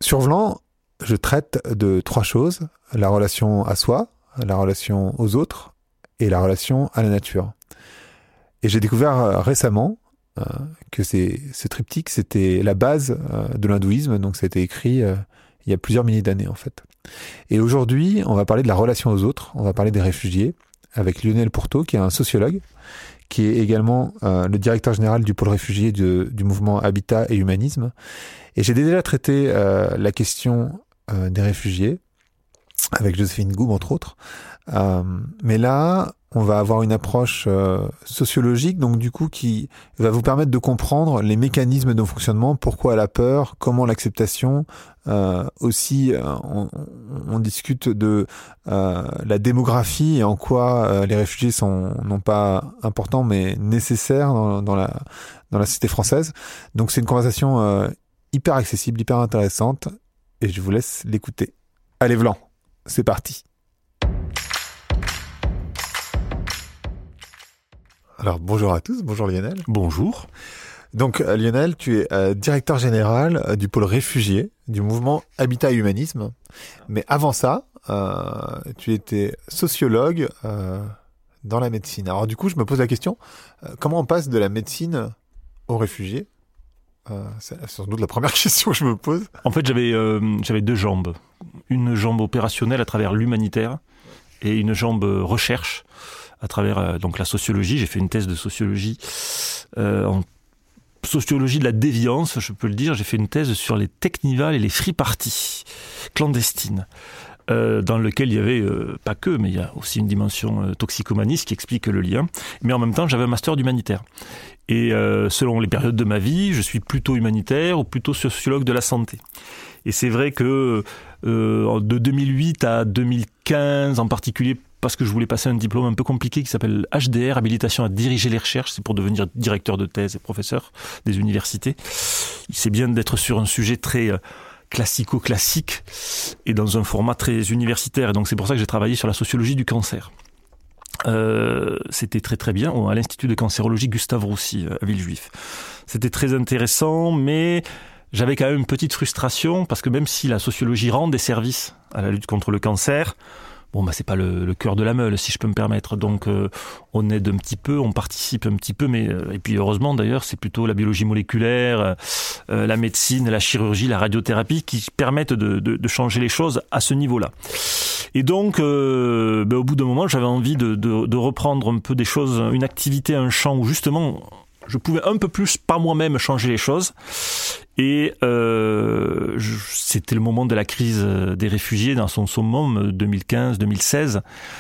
Sur Vlan, je traite de 3 choses: la relation à soi, la relation aux autres et la relation à la nature. Et j'ai découvert récemment que ce triptyque, c'était la base de l'hindouisme, donc ça a été écrit il y a plusieurs milliers d'années en fait. Et aujourd'hui, on va parler de la relation aux autres, on va parler des réfugiés, avec Lionel Pourteau, qui est un sociologue, qui est également le directeur général du pôle réfugié du mouvement Habitat et Humanisme. Et j'ai déjà traité la question des réfugiés, avec Joséphine Goub, entre autres. Mais là, on va avoir une approche sociologique, donc du coup, qui va vous permettre de comprendre les mécanismes de fonctionnement, pourquoi la peur, comment l'acceptation. Aussi, on discute de la démographie et en quoi les réfugiés sont non pas importants, mais nécessaires dans la société française. Donc c'est une conversation hyper accessible, hyper intéressante, et je vous laisse l'écouter. Allez, Vlan, c'est parti. Alors, bonjour à tous, bonjour Lionel. Bonjour. Donc, Lionel, tu es directeur général du pôle réfugié du mouvement Habitat et Humanisme. Mais avant ça, tu étais sociologue dans la médecine. Alors du coup, je me pose la question, comment on passe de la médecine aux réfugiés ? C'est sans doute la première question que je me pose. En fait, j'avais 2 jambes. Une jambe opérationnelle à travers l'humanitaire et une jambe recherche à travers donc la sociologie. J'ai fait une thèse de sociologie en sociologie de la déviance, je peux le dire. J'ai fait une thèse sur les technivals et les free parties clandestines, dans lequel il y avait, pas que, mais il y a aussi une dimension toxicomaniste qui explique le lien. Mais en même temps, j'avais un master d'humanitaire. Et selon les périodes de ma vie, je suis plutôt humanitaire ou plutôt sociologue de la santé. Et c'est vrai que de 2008 à 2015 en particulier, parce que je voulais passer un diplôme un peu compliqué qui s'appelle HDR, habilitation à diriger les recherches, c'est pour devenir directeur de thèse et professeur des universités. C'est bien d'être sur un sujet très classico-classique et dans un format très universitaire. Et donc c'est pour ça que j'ai travaillé sur la sociologie du cancer. C'était très très bien à l'Institut de cancérologie Gustave Roussy à Villejuif. C'était très intéressant, mais j'avais quand même une petite frustration parce que même si la sociologie rend des services à la lutte contre le cancer, c'est pas le cœur de la meule, si je peux me permettre. Donc, on aide un petit peu, on participe un petit peu, mais et puis heureusement d'ailleurs, c'est plutôt la biologie moléculaire, la médecine, la chirurgie, la radiothérapie qui permettent de changer les choses à ce niveau-là. Et donc, au bout d'un moment, j'avais envie de reprendre un peu des choses, une activité, un champ où justement je pouvais un peu plus par moi-même changer les choses. Et c'était le moment de la crise des réfugiés dans son summum 2015-2016.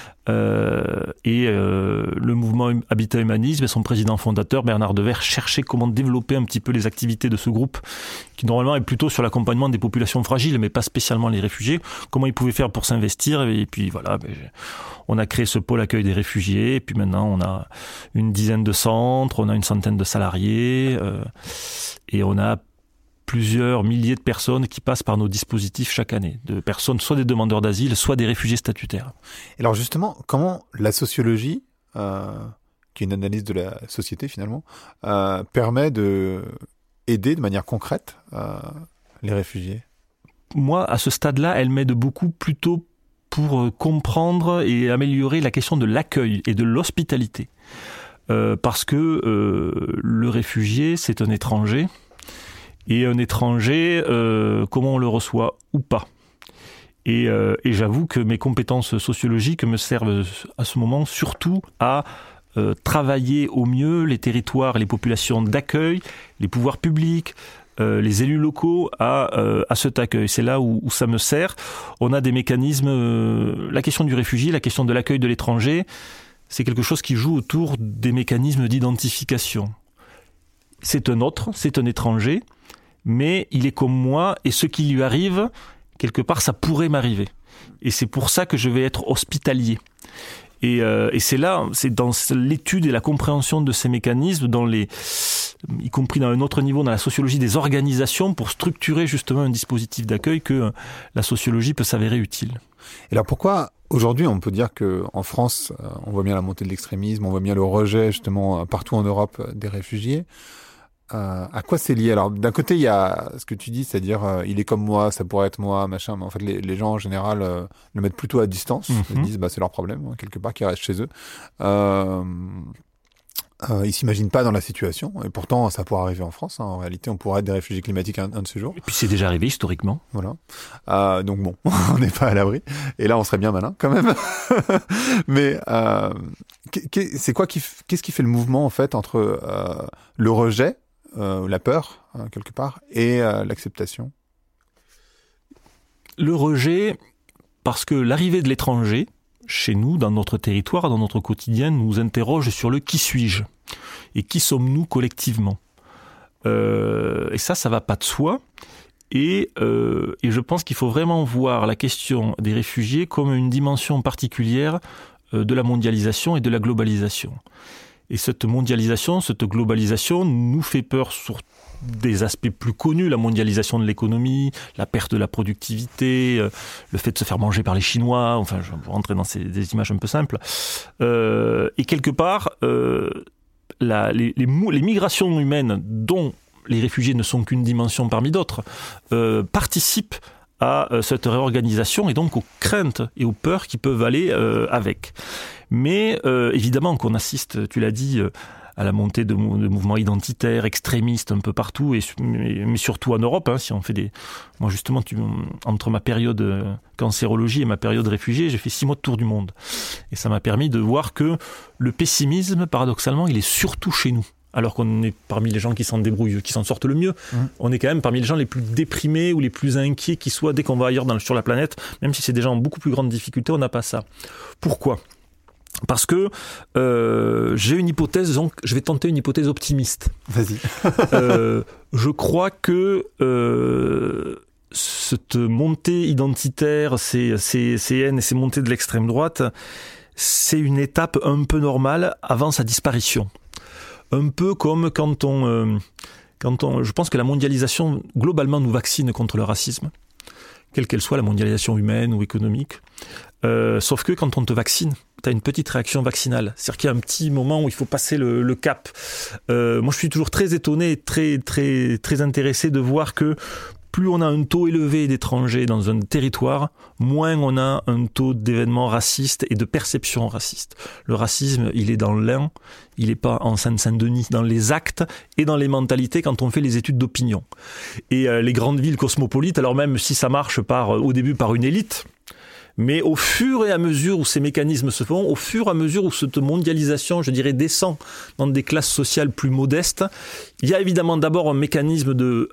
Le mouvement Habitat Humanisme et son président fondateur Bernard Devers cherchaient comment développer un petit peu les activités de ce groupe qui normalement est plutôt sur l'accompagnement des populations fragiles mais pas spécialement les réfugiés, comment ils pouvaient faire pour s'investir. Et puis voilà, on a créé ce pôle accueil des réfugiés et puis maintenant on a une dizaine de centres, on a une centaine de salariés et on a plusieurs milliers de personnes qui passent par nos dispositifs chaque année, de personnes soit des demandeurs d'asile, soit des réfugiés statutaires. Et alors justement, comment la sociologie, qui est une analyse de la société finalement, permet d'aider de manière concrète les réfugiés ? Moi, à ce stade-là, elle m'aide beaucoup plutôt pour comprendre et améliorer la question de l'accueil et de l'hospitalité. Parce que le réfugié, c'est un étranger. Et un étranger, comment on le reçoit ou pas. Et j'avoue que mes compétences sociologiques me servent à ce moment surtout à travailler au mieux les territoires, les populations d'accueil, les pouvoirs publics, les élus locaux à cet accueil. C'est là où ça me sert. On a des mécanismes, la question du réfugié, la question de l'accueil de l'étranger, c'est quelque chose qui joue autour des mécanismes d'identification. C'est un autre, c'est un étranger, mais il est comme moi, et ce qui lui arrive, quelque part, ça pourrait m'arriver. Et c'est pour ça que je vais être hospitalier. Et c'est là, c'est dans l'étude et la compréhension de ces mécanismes, y compris dans un autre niveau, dans la sociologie des organisations, pour structurer justement un dispositif d'accueil, que la sociologie peut s'avérer utile. Et alors pourquoi, aujourd'hui, on peut dire qu'en France, on voit bien la montée de l'extrémisme, on voit bien le rejet, justement, partout en Europe, des réfugiés. À quoi c'est lié? Alors, d'un côté, il y a ce que tu dis, c'est-à-dire, il est comme moi, ça pourrait être moi, machin. Mais en fait, les gens, en général, le mettent plutôt à distance. Ils disent, c'est leur problème, hein, quelque part, qu'ils restent chez eux. Ils s'imaginent pas dans la situation. Et pourtant, ça pourrait arriver en France. Hein. En réalité, on pourrait être des réfugiés climatiques un de ces jours. Et puis, c'est déjà arrivé historiquement. Voilà. Donc bon, on n'est pas à l'abri. Et là, on serait bien malin, quand même. Mais qu'est-ce qui fait le mouvement, en fait, entre le rejet, la peur, quelque part, et l'acceptation? Le rejet, parce que l'arrivée de l'étranger, chez nous, dans notre territoire, dans notre quotidien, nous interroge sur le « qui suis-je » et qui sommes-nous collectivement. Et ça va pas de soi. Et je pense qu'il faut vraiment voir la question des réfugiés comme une dimension particulière de la mondialisation et de la globalisation. Et cette mondialisation, cette globalisation nous fait peur sur des aspects plus connus, la mondialisation de l'économie, la perte de la productivité, le fait de se faire manger par les Chinois, enfin, je vais rentrer dans des images un peu simples. Et quelque part, les migrations humaines dont les réfugiés ne sont qu'une dimension parmi d'autres, participent à cette réorganisation et donc aux craintes et aux peurs qui peuvent aller avec. Mais évidemment qu'on assiste, tu l'as dit, à la montée de mouvements identitaires, extrémistes un peu partout, mais surtout en Europe. Hein, si on fait moi justement, entre ma période cancérologie et ma période réfugié, j'ai fait 6 mois de tour du monde. Et ça m'a permis de voir que le pessimisme, paradoxalement, il est surtout chez nous. Alors qu'on est parmi les gens qui s'en débrouillent, qui s'en sortent le mieux. On est quand même parmi les gens les plus déprimés ou les plus inquiets qui soient dès qu'on va ailleurs sur la planète, même si c'est des gens en beaucoup plus grande difficulté, on n'a pas ça. Pourquoi ? Parce que j'ai une hypothèse, donc je vais tenter une hypothèse optimiste. Vas-y. Je crois que cette montée identitaire, ces haines et ces montées de l'extrême droite, c'est une étape un peu normale avant sa disparition. Un peu comme quand je pense que la mondialisation globalement nous vaccine contre le racisme, quelle qu'elle soit, la mondialisation humaine ou économique. Sauf que quand on te vaccine, tu as une petite réaction vaccinale. C'est-à-dire qu'il y a un petit moment où il faut passer le cap. Moi, je suis toujours très étonné et très, très, très intéressé de voir que plus on a un taux élevé d'étrangers dans un territoire, moins on a un taux d'événements racistes et de perceptions racistes. Le racisme, il est dans l'un, il n'est pas en Seine-Saint-Denis, dans les actes et dans les mentalités quand on fait les études d'opinion. Et les grandes villes cosmopolites, alors même si ça marche au début par une élite, mais au fur et à mesure où ces mécanismes se font, au fur et à mesure où cette mondialisation, je dirais, descend dans des classes sociales plus modestes, il y a évidemment d'abord un mécanisme de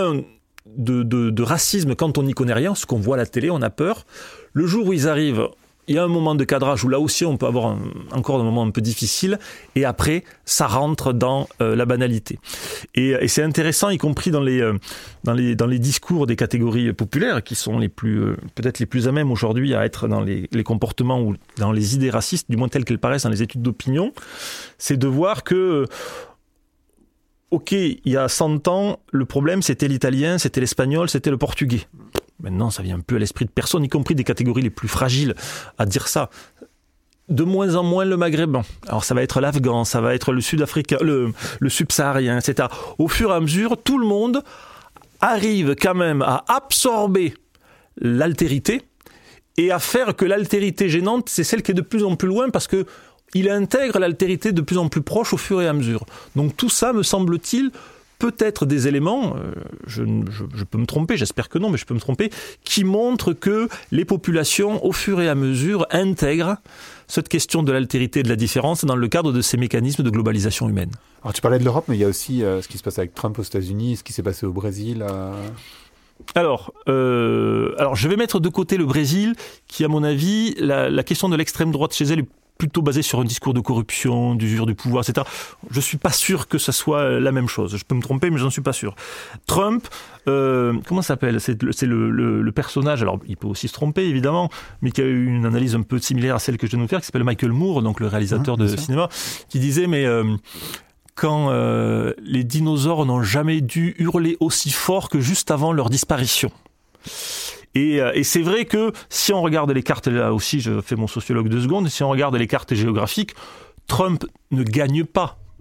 racisme quand on n'y connaît rien, ce qu'on voit à la télé, on a peur. Le jour où ils arrivent, il y a un moment de cadrage où là aussi on peut avoir encore un moment un peu difficile, et après ça rentre dans la banalité. Et c'est intéressant, y compris dans les discours des catégories populaires qui sont peut-être les plus à même aujourd'hui à être dans les comportements ou dans les idées racistes, du moins telles qu'elles paraissent dans les études d'opinion, c'est de voir que ok, il y a 100 ans, le problème c'était l'italien, c'était l'espagnol, c'était le portugais. Maintenant, ça vient un peu à l'esprit de personne, y compris des catégories les plus fragiles, à dire ça. De moins en moins le maghrébin. Alors ça va être l'afghan, ça va être le sud-africain, le subsaharien, etc. Au fur et à mesure, tout le monde arrive quand même à absorber l'altérité et à faire que l'altérité gênante, c'est celle qui est de plus en plus loin parce que il intègre l'altérité de plus en plus proche au fur et à mesure. Donc tout ça, me semble-t-il, peut-être des éléments, je peux me tromper, j'espère que non, mais je peux me tromper, qui montrent que les populations, au fur et à mesure, intègrent cette question de l'altérité et de la différence dans le cadre de ces mécanismes de globalisation humaine. Alors tu parlais de l'Europe, mais il y a aussi ce qui se passe avec Trump aux États-Unis, ce qui s'est passé au Brésil. Alors, je vais mettre de côté le Brésil, qui, à mon avis, la question de l'extrême droite chez elle est plutôt basé sur un discours de corruption, d'usure du pouvoir, etc. Je suis pas sûr que ça soit la même chose. Je peux me tromper, mais j'en suis pas sûr. Trump, comment ça s'appelle ? C'est le personnage, alors il peut aussi se tromper, évidemment, mais qui a eu une analyse un peu similaire à celle que je viens de nous faire, qui s'appelle Michael Moore, donc le réalisateur de cinéma, qui disait, mais quand les dinosaures n'ont jamais dû hurler aussi fort que juste avant leur disparition. Et c'est vrai que si on regarde les cartes, là aussi je fais mon sociologue 2 secondes, si on regarde les cartes géographiques, Trump ne gagne pas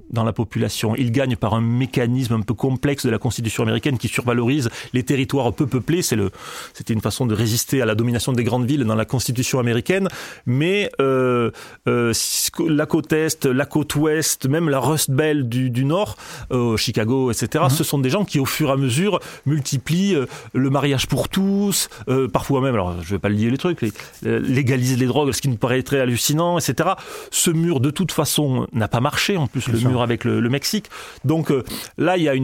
dans la population. Ils gagnent par un mécanisme un peu complexe de la Constitution américaine qui survalorise les territoires peu peuplés. C'était une façon de résister à la domination des grandes villes dans la Constitution américaine. Mais la côte Est, la côte Ouest, même la Rust Belt du Nord, Chicago, etc., ce sont des gens qui, au fur et à mesure, multiplient le mariage pour tous, parfois même, alors je ne vais pas lier les trucs, légaliser les drogues, ce qui nous paraît très hallucinant, etc. Ce mur, de toute façon, n'a pas marché, en plus, le mur avec le Mexique. Donc là, il y a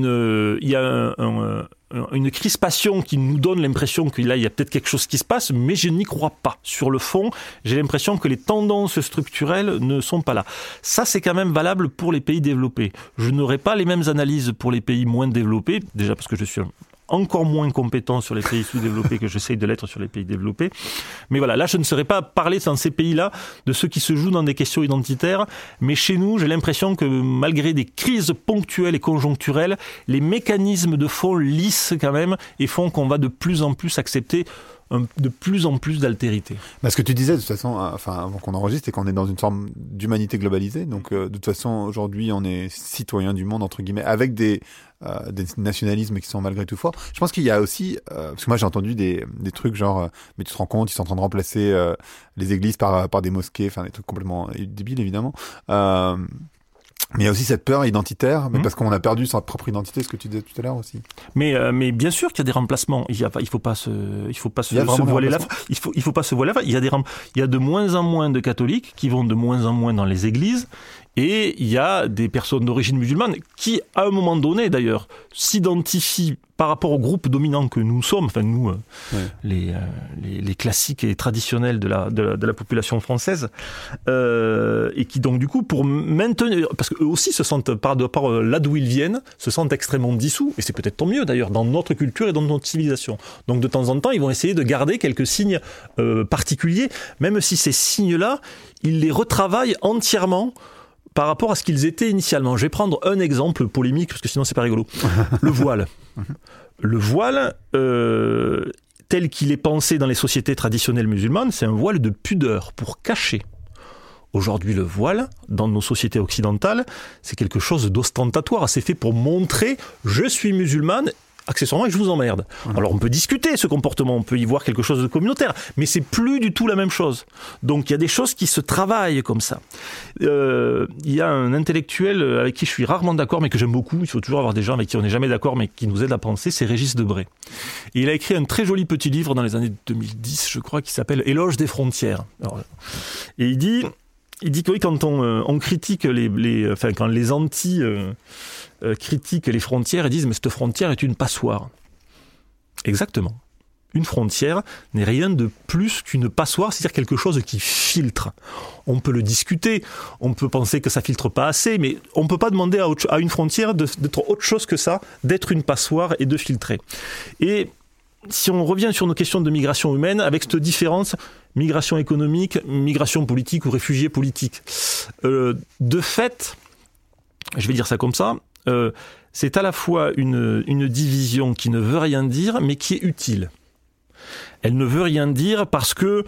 une crispation qui nous donne l'impression que là, il y a peut-être quelque chose qui se passe, mais je n'y crois pas. Sur le fond, j'ai l'impression que les tendances structurelles ne sont pas là. Ça, c'est quand même valable pour les pays développés. Je n'aurai pas les mêmes analyses pour les pays moins développés, déjà parce que je suis encore moins compétent sur les pays sous-développés que j'essaye de l'être sur les pays développés. Mais voilà, là, je ne saurais pas parler dans ces pays-là de ceux qui se jouent dans des questions identitaires. Mais chez nous, j'ai l'impression que malgré des crises ponctuelles et conjoncturelles, les mécanismes de fond lissent quand même et font qu'on va de plus en plus accepter de plus en plus d'altérité. Ce que tu disais, de toute façon, avant qu'on enregistre, c'est qu'on est dans une forme d'humanité globalisée. Donc, de toute façon, aujourd'hui, on est citoyen du monde, entre guillemets, avec des nationalismes qui sont malgré tout forts. Je pense qu'il y a aussi, parce que moi j'ai entendu des trucs genre, mais tu te rends compte, ils sont en train de remplacer les églises par des mosquées, enfin des trucs complètement débiles évidemment. Mais il y a aussi cette peur identitaire, mais parce qu'on a perdu sa propre identité, ce que tu disais tout à l'heure aussi. Mais bien sûr qu'il y a des remplacements. Il faut pas se voiler la face. Il faut pas se voiler la face. Il y a de moins en moins de catholiques qui vont de moins en moins dans les églises. Et il y a des personnes d'origine musulmane qui, à un moment donné d'ailleurs, s'identifient par rapport au groupe dominant que nous sommes, enfin nous, les classiques et traditionnels de la population française, et qui donc du coup, pour maintenir, parce qu'eux aussi se sentent, par là d'où ils viennent, se sentent extrêmement dissous, et c'est peut-être tant mieux d'ailleurs, dans notre culture et dans notre civilisation. Donc de temps en temps, ils vont essayer de garder quelques signes particuliers, même si ces signes-là, ils les retravaillent entièrement par rapport à ce qu'ils étaient initialement. Je vais prendre un exemple polémique, parce que sinon c'est pas rigolo. Le voile. Le voile, tel qu'il est pensé dans les sociétés traditionnelles musulmanes, c'est un voile de pudeur, pour cacher. Aujourd'hui, le voile, dans nos sociétés occidentales, c'est quelque chose d'ostentatoire. C'est fait pour montrer « je suis musulmane ». Accessoirement, je vous emmerde. Alors, on peut discuter ce comportement, on peut y voir quelque chose de communautaire, mais c'est plus du tout la même chose. Donc, il y a des choses qui se travaillent comme ça. Il y a un intellectuel avec qui je suis rarement d'accord, mais que j'aime beaucoup. Il faut toujours avoir des gens avec qui on n'est jamais d'accord, mais qui nous aident à penser. C'est Régis Debray. Et il a écrit un très joli petit livre dans les années 2010, je crois, qui s'appelle « Éloge des frontières ». Et il dit que oui, quand on critique quand les anti critiquent les frontières et disent mais cette frontière est une passoire. Exactement. Une frontière n'est rien de plus qu'une passoire, c'est-à-dire quelque chose qui filtre. On peut le discuter, on peut penser que ça filtre pas assez, mais on peut pas demander à une frontière d'être autre chose que ça, d'être une passoire et de filtrer. Et si on revient sur nos questions de migration humaine, avec cette différence, migration économique, migration politique ou réfugiés politiques. De fait, je vais dire ça comme ça, c'est à la fois une division qui ne veut rien dire, mais qui est utile. Elle ne veut rien dire parce que,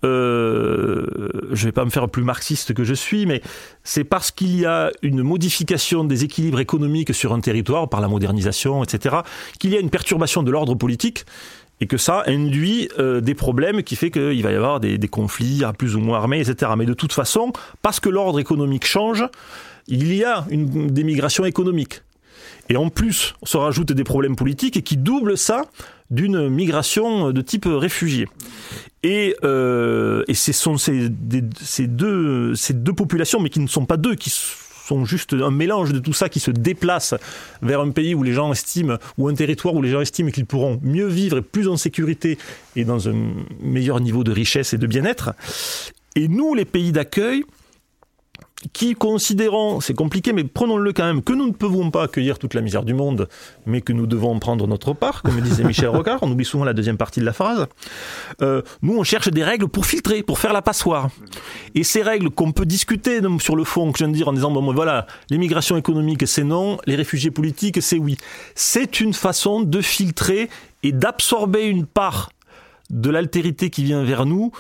je vais pas me faire plus marxiste que je suis, mais c'est parce qu'il y a une modification des équilibres économiques sur un territoire, par la modernisation, etc., qu'il y a une perturbation de l'ordre politique, et que ça induit des problèmes qui fait qu'il va y avoir des conflits plus ou moins armés, etc. Mais de toute façon, parce que l'ordre économique change, il y a des migrations économiques. Et en plus, on se rajoute des problèmes politiques qui doublent ça d'une migration de type réfugié. Et ce sont ces deux populations, mais qui ne sont pas deux, qui sont juste un mélange de tout ça, qui se déplacent vers un pays où les gens estiment, ou un territoire où les gens estiment qu'ils pourront mieux vivre et plus en sécurité et dans un meilleur niveau de richesse et de bien-être. Et nous, les pays d'accueil, qui considérons, c'est compliqué, mais prenons-le quand même, que nous ne pouvons pas accueillir toute la misère du monde, mais que nous devons en prendre notre part, comme disait Michel Rocard, on oublie souvent la deuxième partie de la phrase. Nous, on cherche des règles pour filtrer, pour faire la passoire. Et ces règles qu'on peut discuter sur le fond, que je viens de dire en disant, bon, voilà, l'immigration économique, c'est non, les réfugiés politiques, c'est oui. C'est une façon de filtrer et d'absorber une part de l'altérité qui vient vers nous,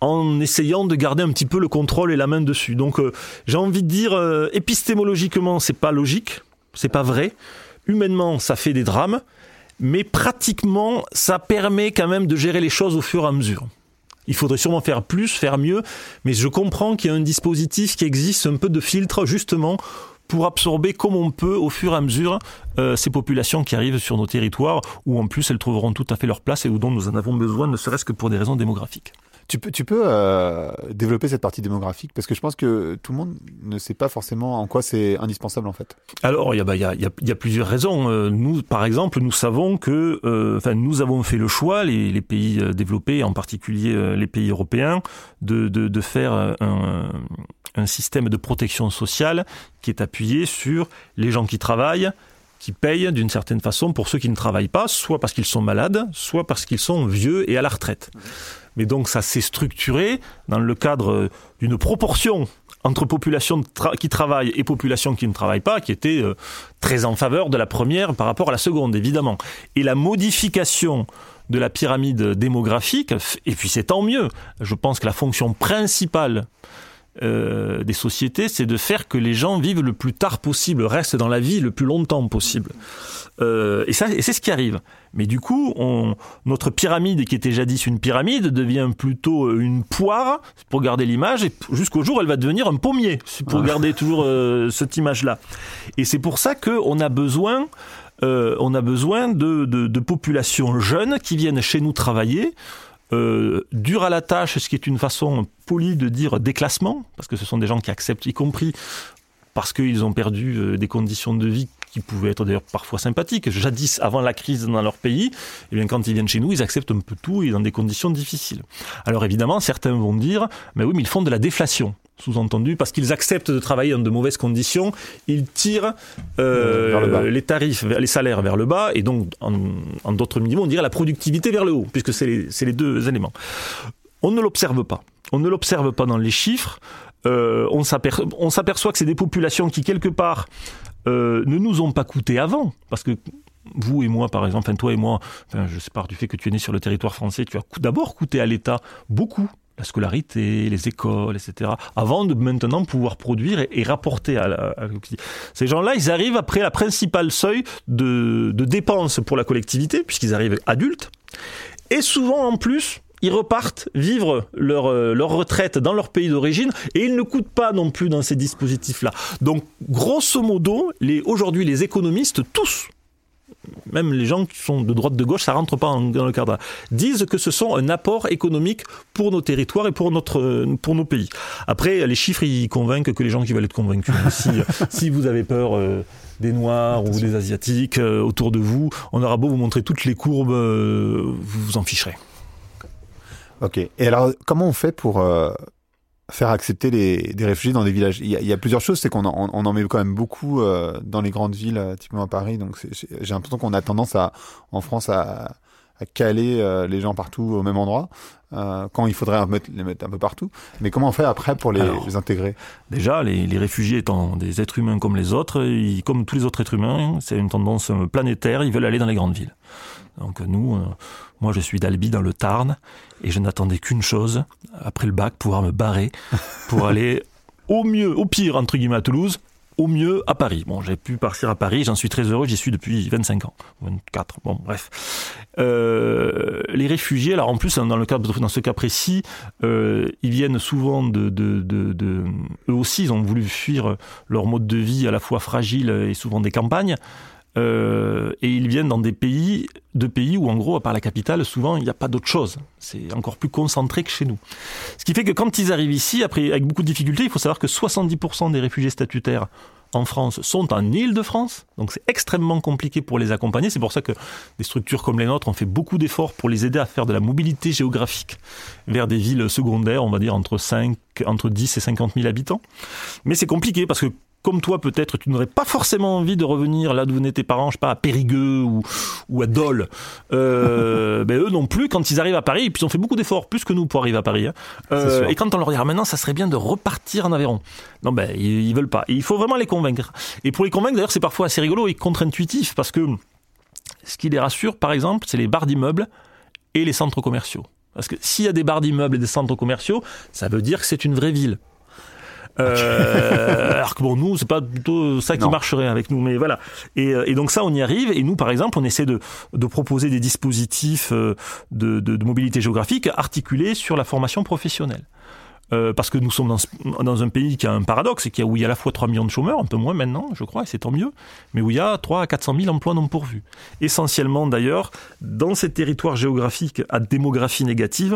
en essayant de garder un petit peu le contrôle et la main dessus. Donc j'ai envie de dire, épistémologiquement, c'est pas logique, c'est pas vrai. Humainement, ça fait des drames, mais pratiquement, ça permet quand même de gérer les choses au fur et à mesure. Il faudrait sûrement faire plus, faire mieux, mais je comprends qu'il y a un dispositif qui existe, un peu de filtre, justement, pour absorber comme on peut, au fur et à mesure, ces populations qui arrivent sur nos territoires, où en plus elles trouveront tout à fait leur place et où dont nous en avons besoin, ne serait-ce que pour des raisons démographiques. Tu peux développer cette partie démographique, parce que je pense que tout le monde ne sait pas forcément en quoi c'est indispensable en fait. Alors il y a plusieurs raisons. Nous, par exemple, nous savons que, nous avons fait le choix, les pays développés, en particulier les pays européens, de faire un système de protection sociale qui est appuyé sur les gens qui travaillent, qui payent d'une certaine façon pour ceux qui ne travaillent pas, soit parce qu'ils sont malades, soit parce qu'ils sont vieux et à la retraite. Mais donc ça s'est structuré dans le cadre d'une proportion entre population qui travaille et population qui ne travaille pas, qui était très en faveur de la première par rapport à la seconde, évidemment. Et la modification de la pyramide démographique, et puis c'est tant mieux, je pense que la fonction principale des sociétés, c'est de faire que les gens vivent le plus tard possible, restent dans la vie le plus longtemps possible. Et c'est ce qui arrive. Mais du coup, notre pyramide, qui était jadis une pyramide, devient plutôt une poire, pour garder l'image, et jusqu'au jour où elle va devenir un pommier, pour garder toujours cette image-là. Et c'est pour ça qu'on a besoin de populations jeunes qui viennent chez nous travailler, dur à la tâche, ce qui est une façon polie de dire déclassement, parce que ce sont des gens qui acceptent, y compris parce qu'ils ont perdu des conditions de vie qui pouvaient être d'ailleurs parfois sympathiques. Jadis, avant la crise dans leur pays, eh bien, quand ils viennent chez nous, ils acceptent un peu tout et dans des conditions difficiles. Alors évidemment, certains vont dire, mais oui, mais ils font de la déflation. Sous-entendu, parce qu'ils acceptent de travailler dans de mauvaises conditions, ils tirent les tarifs, les salaires vers le bas, et donc, en d'autres niveaux, on dirait la productivité vers le haut, puisque c'est les deux éléments. On ne l'observe pas. On ne l'observe pas dans les chiffres. On s'aperçoit que c'est des populations qui, quelque part, ne nous ont pas coûté avant, parce que vous et moi, par exemple, toi et moi, je sais pas, du fait que tu es né sur le territoire français, tu as d'abord coûté à l'État beaucoup. La scolarité, les écoles, etc., avant de maintenant pouvoir produire et rapporter à la collectivité. Ces gens-là, ils arrivent après la principale seuil de dépenses pour la collectivité, puisqu'ils arrivent adultes, et souvent en plus, ils repartent vivre leur retraite dans leur pays d'origine, et ils ne coûtent pas non plus dans ces dispositifs-là. Donc, grosso modo, aujourd'hui, les économistes, tous, même les gens qui sont de droite de gauche, ça rentre pas dans le cadre, disent que ce sont un apport économique pour nos territoires et pour nos pays. Après, les chiffres, ils convainquent que les gens qui veulent être convaincus. Si vous avez peur des Noirs ou des Asiatiques autour de vous, on aura beau vous montrer toutes les courbes, vous vous en ficherez. Ok. Et alors, comment on fait pour faire accepter des réfugiés dans des villages? Il y a plusieurs choses, c'est qu'on en met quand même beaucoup dans les grandes villes, typiquement à Paris. Donc j'ai l'impression qu'on a tendance en France à caler les gens partout au même endroit, quand il faudrait les mettre un peu partout. Mais comment on fait après pour les intégrer? Déjà, les réfugiés étant des êtres humains comme les autres, comme tous les autres êtres humains, c'est une tendance planétaire, ils veulent aller dans les grandes villes. Donc moi je suis d'Albi dans le Tarn, et je n'attendais qu'une chose, après le bac, pouvoir me barrer pour aller au pire, entre guillemets, à Toulouse, au mieux à Paris. Bon, j'ai pu partir à Paris, j'en suis très heureux, j'y suis depuis 25 ans, 24, bon, bref. Les réfugiés, alors en plus, dans ce cas précis, ils viennent souvent eux aussi, ils ont voulu fuir leur mode de vie à la fois fragile et souvent des campagnes. Et ils viennent dans deux pays où, en gros, à part la capitale, souvent, il n'y a pas d'autre chose. C'est encore plus concentré que chez nous. Ce qui fait que quand ils arrivent ici, après, avec beaucoup de difficultés, il faut savoir que 70% des réfugiés statutaires en France sont en Île-de-France. Donc c'est extrêmement compliqué pour les accompagner. C'est pour ça que des structures comme les nôtres ont fait beaucoup d'efforts pour les aider à faire de la mobilité géographique vers des villes secondaires, on va dire entre 10 et 50 000 habitants. Mais c'est compliqué parce que, comme toi, peut-être, tu n'aurais pas forcément envie de revenir là d'où venaient tes parents, je sais pas, à Périgueux ou à Dole. Eux non plus, quand ils arrivent à Paris, et puis ils ont fait beaucoup d'efforts, plus que nous, pour arriver à Paris. Et quand on leur dit, maintenant, ça serait bien de repartir en Aveyron. Non, ils veulent pas. Et il faut vraiment les convaincre. Et pour les convaincre, d'ailleurs, c'est parfois assez rigolo et contre-intuitif, parce que ce qui les rassure, par exemple, c'est les barres d'immeubles et les centres commerciaux. Parce que s'il y a des barres d'immeubles et des centres commerciaux, ça veut dire que c'est une vraie ville. Alors que bon, nous, c'est pas plutôt ça qui marcherait avec nous, mais voilà. Et donc ça, on y arrive. Et nous, par exemple, on essaie de proposer des dispositifs de mobilité géographique articulés sur la formation professionnelle. Parce que nous sommes dans un pays qui a un paradoxe, où il y a à la fois 3 millions de chômeurs, un peu moins maintenant, je crois, et c'est tant mieux, mais où il y a 300 à 400 000 emplois non pourvus. Essentiellement, d'ailleurs, dans ces territoires géographiques à démographie négative,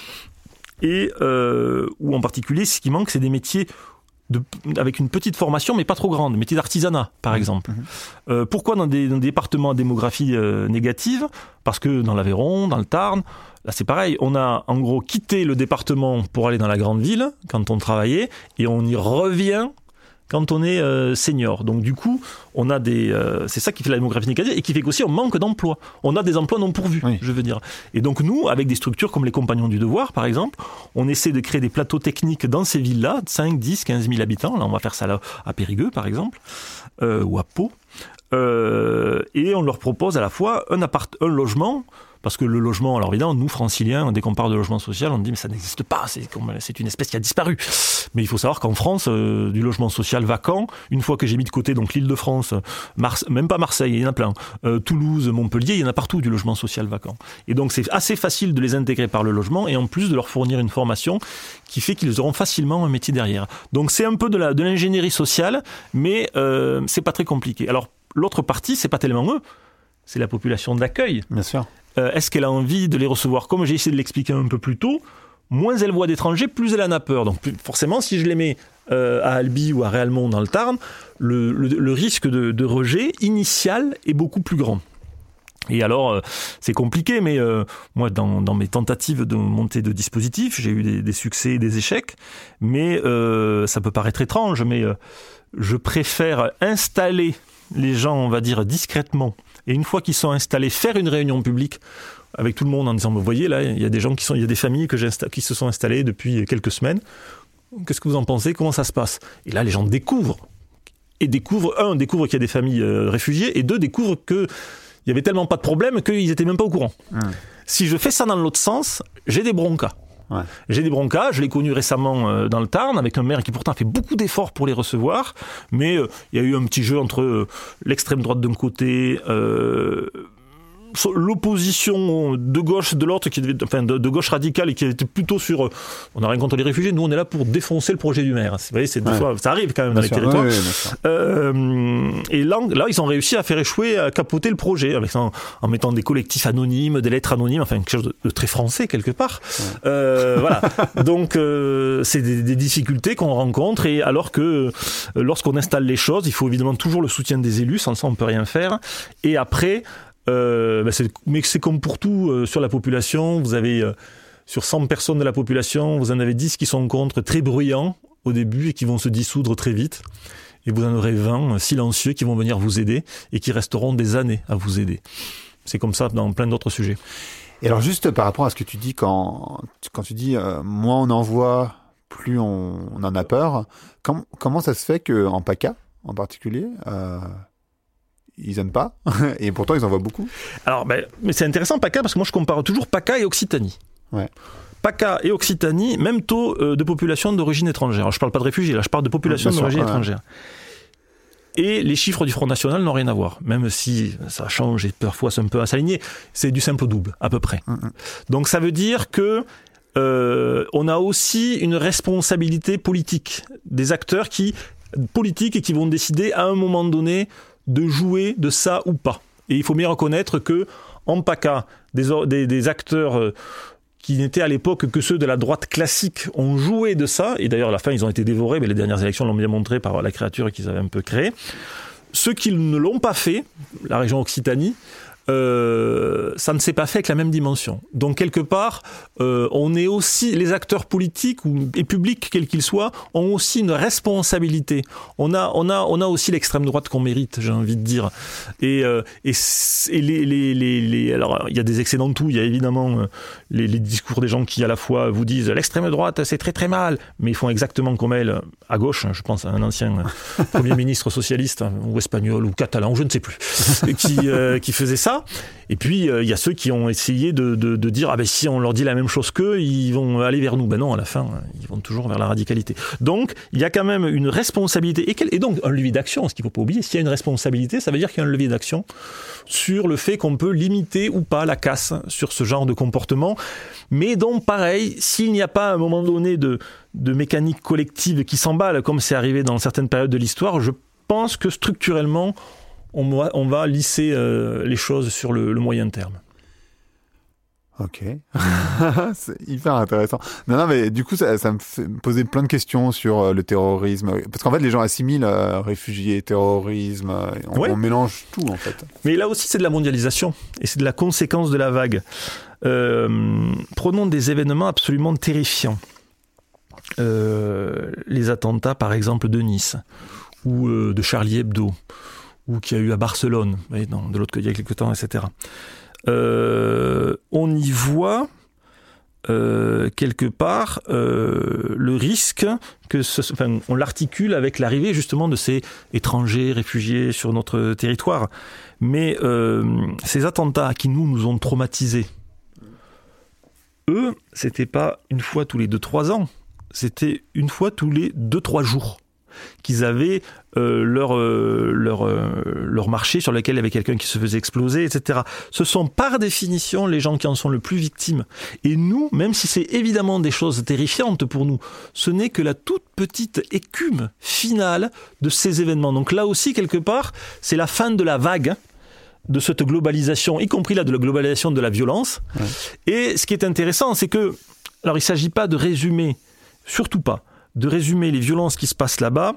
et où en particulier, ce qui manque, c'est des métiers avec une petite formation, mais pas trop grande, métiers d'artisanat, par exemple. Pourquoi dans des départements à démographie négative ? Parce que dans l'Aveyron, dans le Tarn, là c'est pareil, on a en gros quitté le département pour aller dans la grande ville, quand on travaillait, et on y revient quand on est senior. Donc du coup, on a c'est ça qui fait la démographie négative et qui fait qu'aussi on manque d'emplois. On a des emplois non pourvus, je veux dire. Et donc nous, avec des structures comme les Compagnons du Devoir, par exemple, on essaie de créer des plateaux techniques dans ces villes-là, 5, 10, 15 000 habitants. Là, on va faire ça là, à Périgueux, par exemple, ou à Pau. Et on leur propose à la fois un logement, parce que le logement, alors évidemment, nous, franciliens, dès qu'on parle de logement social, on dit mais ça n'existe pas, c'est une espèce qui a disparu. Mais il faut savoir qu'en France, du logement social vacant, une fois que j'ai mis de côté donc l'Île-de-France, même pas Marseille, il y en a plein, Toulouse, Montpellier, il y en a partout du logement social vacant. Et donc c'est assez facile de les intégrer par le logement et en plus de leur fournir une formation qui fait qu'ils auront facilement un métier derrière. Donc c'est un peu de l'ingénierie sociale, mais c'est pas très compliqué. Alors l'autre partie, c'est pas tellement eux, c'est la population d'accueil. Bien sûr. Est-ce qu'elle a envie de les recevoir ? Comme j'ai essayé de l'expliquer un peu plus tôt, moins elle voit d'étrangers, plus elle en a peur. Donc forcément, si je les mets à Albi ou à Réalmont dans le Tarn, le risque de rejet initial est beaucoup plus grand. Et alors, c'est compliqué, mais moi, dans mes tentatives de montée de dispositifs, j'ai eu des succès et des échecs, mais ça peut paraître étrange, mais je préfère installer les gens, on va dire, discrètement, et une fois qu'ils sont installés, faire une réunion publique avec tout le monde en disant, vous voyez, là, il y a des gens il y a des familles qui se sont installées depuis quelques semaines. Qu'est-ce que vous en pensez ? Comment ça se passe ? Et là, les gens découvrent qu'il y a des familles réfugiées, et 2, découvrent qu'il y avait tellement pas de problème qu'ils n'étaient même pas au courant. Si je fais ça dans l'autre sens, j'ai des broncas. Ouais. J'ai des broncas, je l'ai connu récemment dans le Tarn, avec un maire qui pourtant a fait beaucoup d'efforts pour les recevoir, mais il y a eu un petit jeu entre l'extrême droite d'un côté, l'opposition de gauche de l'autre, de gauche radicale, et qui était plutôt sur on a rien contre les réfugiés, nous on est là pour défoncer le projet du maire. Vous voyez, c'est des fois, ça arrive quand même dans les territoires. Et là, ils ont réussi à faire échouer, à capoter le projet en mettant des collectifs anonymes, des lettres anonymes, enfin quelque chose de très français quelque part. Voilà. Donc c'est des difficultés qu'on rencontre, et alors que lorsqu'on installe les choses, il faut évidemment toujours le soutien des élus, sans ça on peut rien faire. Et après, mais c'est comme pour tout sur la population, vous avez sur 100 personnes de la population, vous en avez 10 qui sont contre, très bruyants au début et qui vont se dissoudre très vite, et vous en aurez 20 silencieux qui vont venir vous aider et qui resteront des années à vous aider. C'est comme ça dans plein d'autres sujets. Et alors juste par rapport à ce que tu dis quand tu dis moins on en voit, plus on en a peur, comment ça se fait qu'en PACA en particulier ils n'aiment pas, et pourtant ils en voient beaucoup. Alors, mais c'est intéressant PACA, parce que moi je compare toujours PACA et Occitanie. Ouais. PACA et Occitanie, même taux de population d'origine étrangère. Alors, je ne parle pas de réfugiés, là je parle de population d'origine étrangère. Et les chiffres du Front National n'ont rien à voir, même si ça change et parfois c'est un peu à s'aligner. C'est du simple au double, à peu près. Donc ça veut dire que on a aussi une responsabilité politique des acteurs politiques et qui vont décider à un moment donné de jouer de ça ou pas. Et il faut bien reconnaître que en PACA, des acteurs qui n'étaient à l'époque que ceux de la droite classique ont joué de ça, et d'ailleurs à la fin ils ont été dévorés, mais les dernières élections l'ont bien montré par la créature qu'ils avaient un peu créée. Ceux qui ne l'ont pas fait, la région Occitanie, ça ne s'est pas fait avec la même dimension. Donc quelque part, on est aussi, les acteurs politiques et publics quels qu'ils soient, ont aussi une responsabilité. On a aussi l'extrême droite qu'on mérite, j'ai envie de dire. Et alors il y a des excès dans tout. Il y a évidemment les discours des gens qui à la fois vous disent l'extrême droite c'est très très mal, mais ils font exactement comme elle à gauche. Je pense à un ancien premier ministre socialiste ou espagnol ou catalan, je ne sais plus, qui faisait ça. ça. Et puis, il y a ceux qui ont essayé de dire « Ah ben si on leur dit la même chose qu'eux, ils vont aller vers nous ». Ben non, à la fin, ils vont toujours vers la radicalité. Donc, il y a quand même une responsabilité. Et donc, un levier d'action, ce qu'il ne faut pas oublier. S'il y a une responsabilité, ça veut dire qu'il y a un levier d'action sur le fait qu'on peut limiter ou pas la casse sur ce genre de comportement. Mais donc, pareil, s'il n'y a pas à un moment donné de mécanique collective qui s'emballe, comme c'est arrivé dans certaines périodes de l'histoire, je pense que structurellement, on va lisser les choses sur le moyen terme. Ok, c'est hyper intéressant. Non, mais du coup, ça me fait poser plein de questions sur le terrorisme. Parce qu'en fait, les gens assimilent réfugiés, terrorisme, on mélange tout en fait. Mais là aussi, c'est de la mondialisation et c'est de la conséquence de la vague. Prenons des événements absolument terrifiants. Les attentats, par exemple, de Nice ou de Charlie Hebdo, ou qu'il y a eu à Barcelone, de l'autre côté il y a quelques temps, etc. On y voit quelque part le risque que on l'articule avec l'arrivée justement de ces étrangers réfugiés sur notre territoire. Mais ces attentats qui nous ont traumatisés, eux, c'était pas une fois tous les 2-3 ans, c'était une fois tous les 2-3 jours qu'ils avaient leur marché sur lequel il y avait quelqu'un qui se faisait exploser, etc. Ce sont par définition les gens qui en sont le plus victimes. Et nous, même si c'est évidemment des choses terrifiantes pour nous, ce n'est que la toute petite écume finale de ces événements. Donc là aussi, quelque part, c'est la fin de la vague de cette globalisation, y compris là de la globalisation de la violence. Ouais. Et ce qui est intéressant, c'est que, alors il ne s'agit pas de résumer, surtout pas, de résumer les violences qui se passent là-bas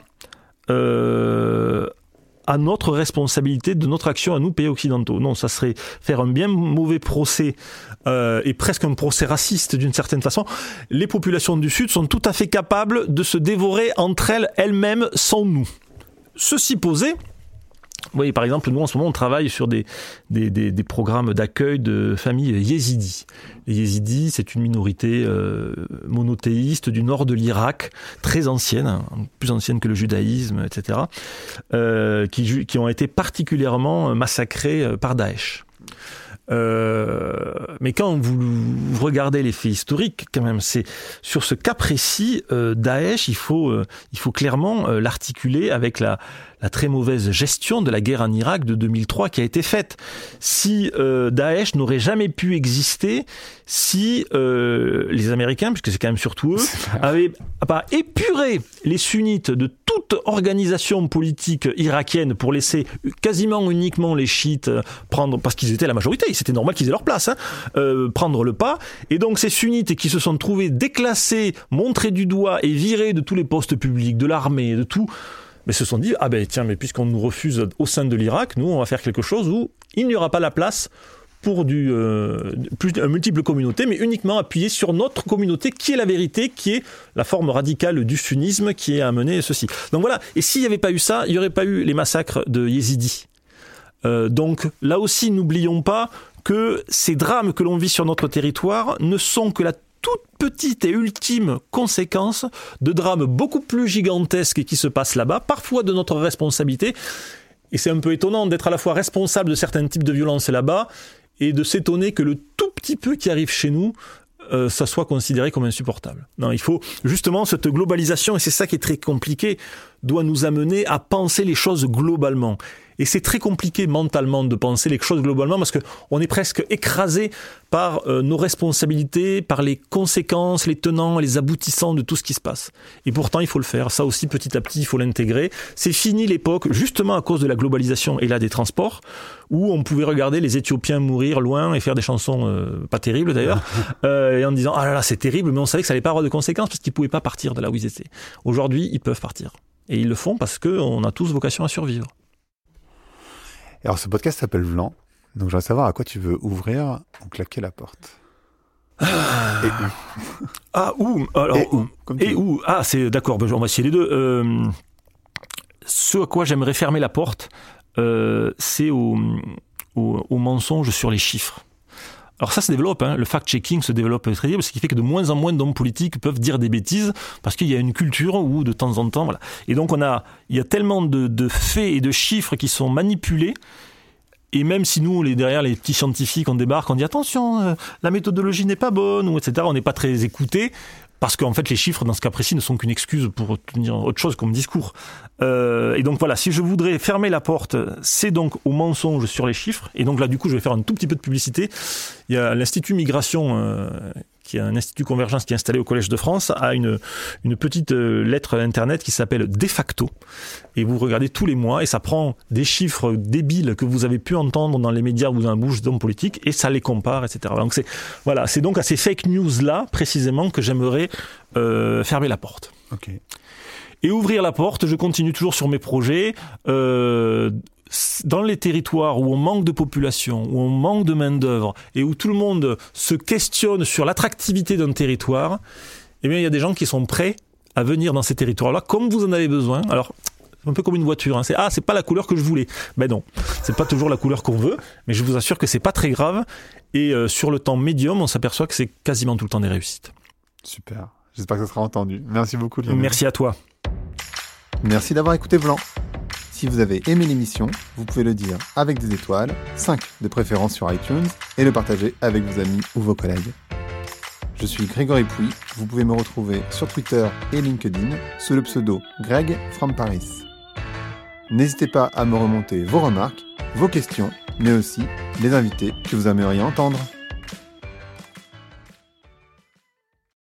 à notre responsabilité de notre action à nous, pays occidentaux. Non, ça serait faire un bien mauvais procès et presque un procès raciste d'une certaine façon. Les populations du Sud sont tout à fait capables de se dévorer entre elles-mêmes sans nous. Ceci posé, vous voyez, par exemple, nous, en ce moment, on travaille sur des programmes d'accueil de familles yézidis. Les yézidis, c'est une minorité monothéiste du nord de l'Irak, très ancienne, plus ancienne que le judaïsme, etc., qui ont été particulièrement massacrés par Daesh. Mais quand vous regardez les faits historiques, quand même, c'est sur ce cas précis, Daesh, il faut clairement l'articuler avec la très mauvaise gestion de la guerre en Irak de 2003 qui a été faite. Si Daesh n'aurait jamais pu exister si les Américains, puisque c'est quand même surtout eux, avaient pas épuré les sunnites de toute organisation politique irakienne pour laisser quasiment uniquement les chiites prendre, parce qu'ils étaient la majorité, c'était normal qu'ils aient leur place, prendre le pas. Et donc ces sunnites qui se sont trouvés déclassés, montrés du doigt et virés de tous les postes publics, de l'armée, de tout, mais se sont dit, ah ben tiens, mais puisqu'on nous refuse au sein de l'Irak, nous on va faire quelque chose où il n'y aura pas la place pour multiples communautés, mais uniquement appuyé sur notre communauté qui est la vérité, qui est la forme radicale du sunnisme qui a amené ceci. Donc voilà, et s'il n'y avait pas eu ça, il n'y aurait pas eu les massacres de yézidis. Donc là aussi, n'oublions pas que ces drames que l'on vit sur notre territoire ne sont que la toute petite et ultime conséquence de drames beaucoup plus gigantesques qui se passent là-bas, parfois de notre responsabilité. Et c'est un peu étonnant d'être à la fois responsable de certains types de violences là-bas et de s'étonner que le tout petit peu qui arrive chez nous, ça soit considéré comme insupportable. Non, il faut justement cette globalisation, et c'est ça qui est très compliqué, doit nous amener à penser les choses globalement. Et c'est très compliqué mentalement de penser les choses globalement parce qu'on est presque écrasé par nos responsabilités, par les conséquences, les tenants, les aboutissants de tout ce qui se passe. Et pourtant, il faut le faire. Ça aussi, petit à petit, il faut l'intégrer. C'est fini l'époque, justement à cause de la globalisation et là des transports, où on pouvait regarder les Éthiopiens mourir loin et faire des chansons pas terribles d'ailleurs, et en disant « Ah là là, c'est terrible », mais on savait que ça n'allait pas avoir de conséquences parce qu'ils ne pouvaient pas partir de là où ils étaient. Aujourd'hui, ils peuvent partir. Et ils le font parce qu'on a tous vocation à survivre. Alors, ce podcast s'appelle Vlan. Donc, j'aimerais savoir à quoi tu veux ouvrir ou claquer la porte. Et où. Ah, où alors, et où Ah, c'est d'accord, on va essayer les deux. Ce à quoi j'aimerais fermer la porte, c'est au mensonge sur les chiffres. Alors ça se développe, le fact-checking se développe très vite, ce qui fait que de moins en moins d'hommes politiques peuvent dire des bêtises, parce qu'il y a une culture où de temps en temps, voilà. Et donc il y a tellement de faits et de chiffres qui sont manipulés, Et même si nous, derrière les petits scientifiques, on débarque, on dit attention, la méthodologie n'est pas bonne, ou etc., on n'est pas très écouté. Parce qu'en fait, les chiffres, dans ce cas précis, ne sont qu'une excuse pour tenir autre chose comme discours. Et donc voilà, si je voudrais fermer la porte, c'est donc au mensonge sur les chiffres. Et donc là, du coup, je vais faire un tout petit peu de publicité. Il y a l'Institut Migration, qui est un institut Convergence qui est installé au Collège de France, a une petite lettre internet qui s'appelle De facto. Et vous regardez tous les mois, et ça prend des chiffres débiles que vous avez pu entendre dans les médias ou dans la bouche d'hommes politiques, et ça les compare, etc. Donc c'est donc à ces fake news-là, précisément, que j'aimerais fermer la porte. Ok. Et ouvrir la porte, je continue toujours sur mes projets. Dans les territoires où on manque de population, où on manque de main-d'œuvre, et où tout le monde se questionne sur l'attractivité d'un territoire, eh bien, il y a des gens qui sont prêts à venir dans ces territoires-là, comme vous en avez besoin. Alors, c'est un peu comme une voiture, hein. C'est pas la couleur que je voulais. Ben non, c'est pas toujours la couleur qu'on veut, mais je vous assure que c'est pas très grave. Et sur le temps médium, on s'aperçoit que c'est quasiment tout le temps des réussites. Super. J'espère que ça sera entendu. Merci beaucoup, Lionel. Merci à toi. Merci d'avoir écouté Blanc. Si vous avez aimé l'émission, vous pouvez le dire avec des étoiles, 5 de préférence sur iTunes, et le partager avec vos amis ou vos collègues. Je suis Grégory Pouy, vous pouvez me retrouver sur Twitter et LinkedIn sous le pseudo Greg from Paris. N'hésitez pas à me remonter vos remarques, vos questions, mais aussi les invités que vous aimeriez entendre.